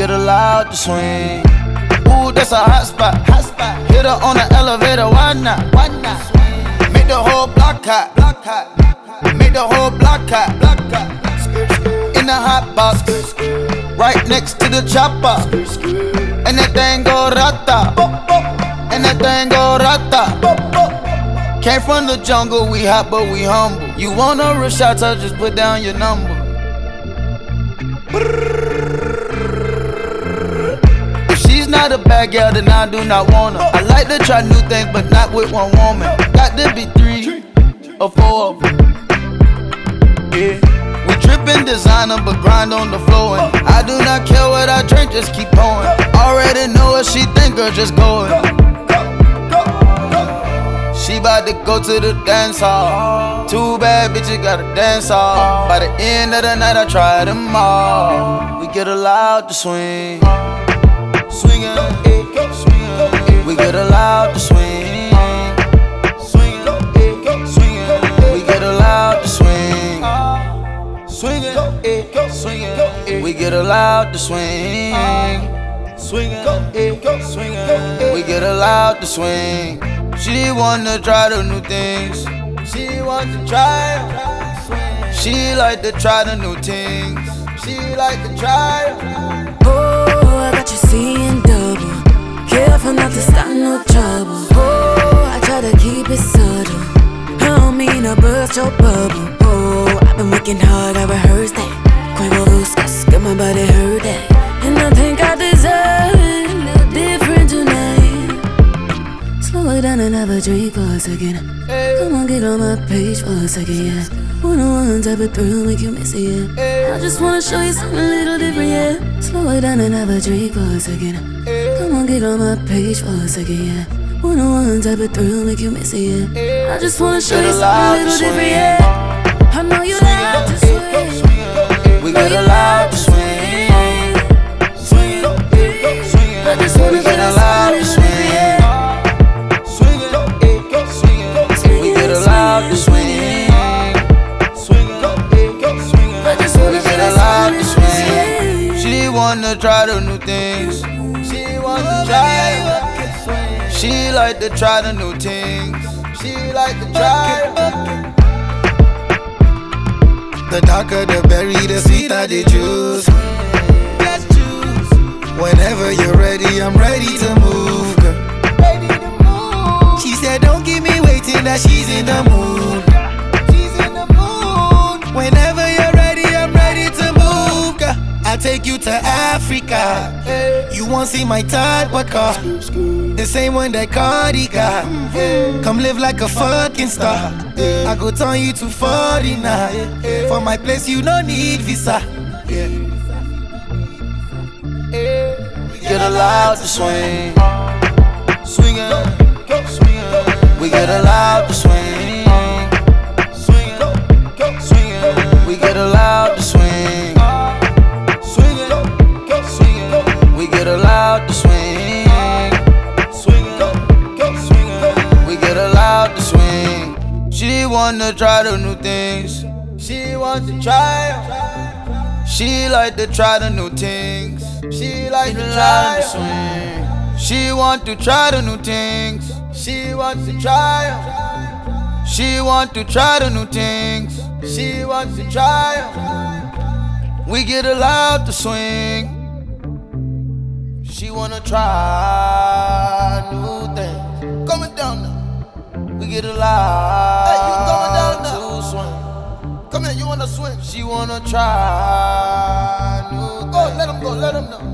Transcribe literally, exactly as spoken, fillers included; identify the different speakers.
Speaker 1: get allowed to swing. Ooh, that's a hot spot. Hot spot. Hit her on the elevator, why not? Why not? Make the whole block hot. Block hot. Make the whole block hot. Block hot. In the hot box, right next to the chopper. And that thing go rata. And that thing go rata. Came from the jungle, we hot but we humble. You want a real shot, so just put down your number. If she's not a bad girl, then I do not want her. I like to try new things, but not with one woman. Got to be three or four of them. Yeah. We trippin' designer, but grind on the floor. And I do not care what I drink, just keep pouring. Already know what she think, girl, just go it. She bout to go to the dance hall. Too bad, bitch, you gotta dance hall. By the end of the night, I try them all. We get allowed to swing. Swingin', swingin'. We get allowed to swing. Swingin', swingin'. We get allowed to swing. Swingin', swingin'. We get allowed to swing. Swingin', swingin'. We get allowed to swing. She wanna try the new things. She wants to try. She like to try the new things. She like to try.
Speaker 2: Oh, I got you seeing double. Careful not to start no trouble. Oh, I try to keep it subtle. I don't mean to burst your bubble. Oh, I've been working hard, I rehearsed that. Quavo Lucas, got my body hurt that. And I think I deserve it a little different tonight. Slow it down and have a drink for a second. Come on, get on my page for a second, yeah. One-on-one type of thrill make you miss it, yeah. I just wanna show you something a little different, yeah. Slow it down and have a drink for a second. Come on, get on my page for a second, yeah. One-on-one type of thrill make you miss it, yeah. I just wanna show you something a little different, yeah. I know you like to swing.
Speaker 1: We get allowed to swing.
Speaker 2: I just wanna
Speaker 1: get allowed to swing. We get allowed to swing.
Speaker 2: I just wanna
Speaker 1: get allowed to swing. She wanna try the new things. She wanna try. She like to try the new things. She like to try. The darker the berry, the sweeter the juice. Whenever you're ready, I'm ready to move, girl. She said, don't keep me waiting, that she's in the mood. She's in the mood. Whenever you're ready, I'm ready to move, girl. I'll take you to Africa. You won't see my type of car. The same one that Cardi got. Come live like a fucking star. I go turn you to forty-nine. For my place, you don't need visa. We get allowed to swing. Swingin', swingin'. We get allowed to swing. Swingin', swingin'. We get allowed to swing. Swingin', swingin'. We get allowed to swing. Swingin', swingin'. We get allowed to swing. She wanna try the new things. She wants to try. She like to try the new things. She like to try to swing. She want to try the new things. She wants to try. She want to try the new things. She wants to try. We get allowed to swing. She wanna try new things. Coming down now. We get allowed hey, you going down now. To swing. Come here, you wanna swing? She wanna try new things. Oh, let him go, let him know.